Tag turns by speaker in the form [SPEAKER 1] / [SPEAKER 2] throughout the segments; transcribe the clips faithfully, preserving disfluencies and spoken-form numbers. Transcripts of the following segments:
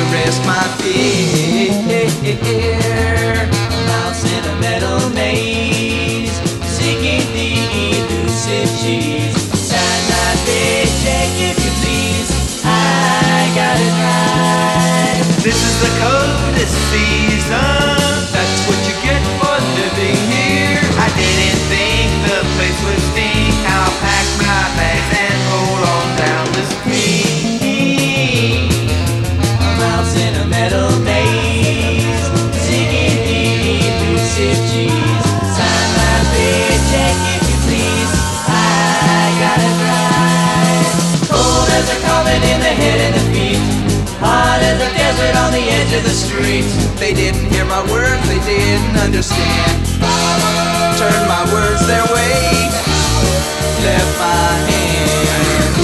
[SPEAKER 1] rest my fear. A mouse in a metal maze, seeking the elusive cheese. Sign my paycheck if you please, I got it right.
[SPEAKER 2] This is the coldest season, that's what you get for living here. I didn't think the place would stink. I'll pack my bags and roll on down the street.
[SPEAKER 1] A mouse in a metal maze, seeking the elusive cheese. Sign my paycheck if you please, I got it right. Cold as a comet in the head and the feet, hot as a desert on the edge of the street. They didn't hear my words, they didn't understand. Turned my words their way, left my hands.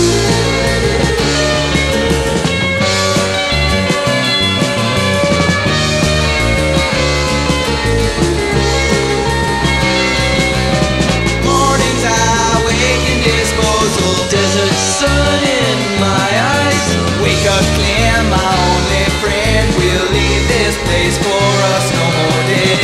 [SPEAKER 1] Mornings I wake in disposal, desert sun in my eyes. Wake up clear, my only friend. We'll leave this place for us, no more dead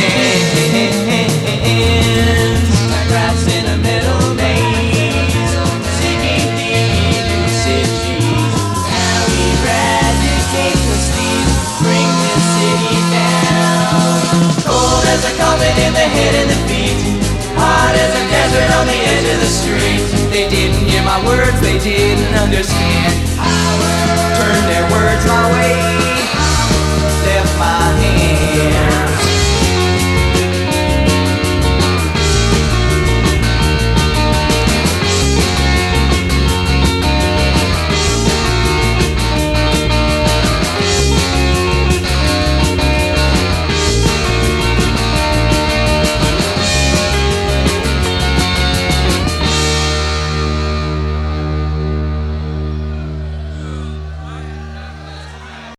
[SPEAKER 1] ends. Rats in a metal maze, seeking the elusive cheese. How we eradicate the steam, bring this city down. Cold as a comet in the head and the feet, hot as a desert on the edge of the street. They didn't hear my words, they didn't understand. Turned